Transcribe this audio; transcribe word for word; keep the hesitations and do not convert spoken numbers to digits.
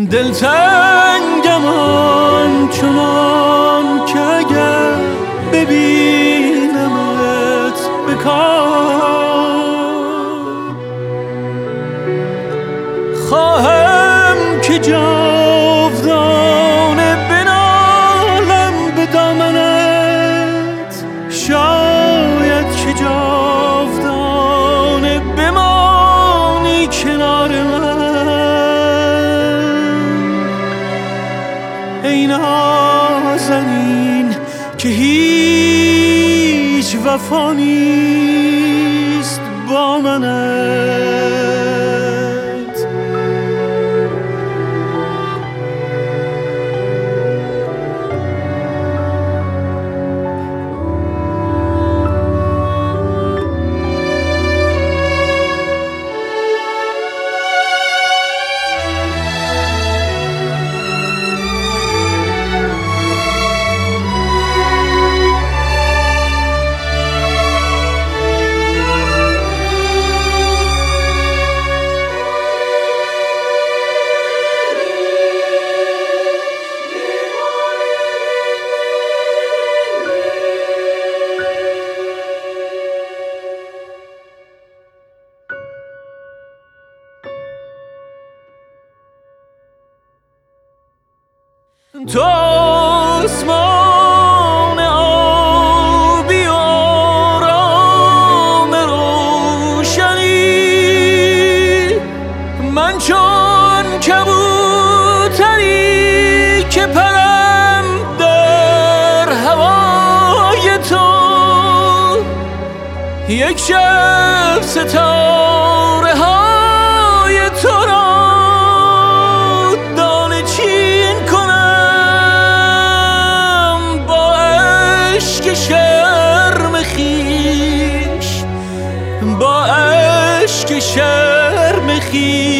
دلتنگم آنچنان که اگر ببینمت به کار خواهم که جاودانه بنالم به دامنت، شاید که جاودانه بمانی کنار من. ای نازنین که هیچ وفا نیست با منت. تو آسمان آبی و آرام روشنی، من چون کبوتری که پرم در هوای تو. یک شب ستاره های تو را دانه چین کنم با اشک شرم خیش، با اشک شرم خیش.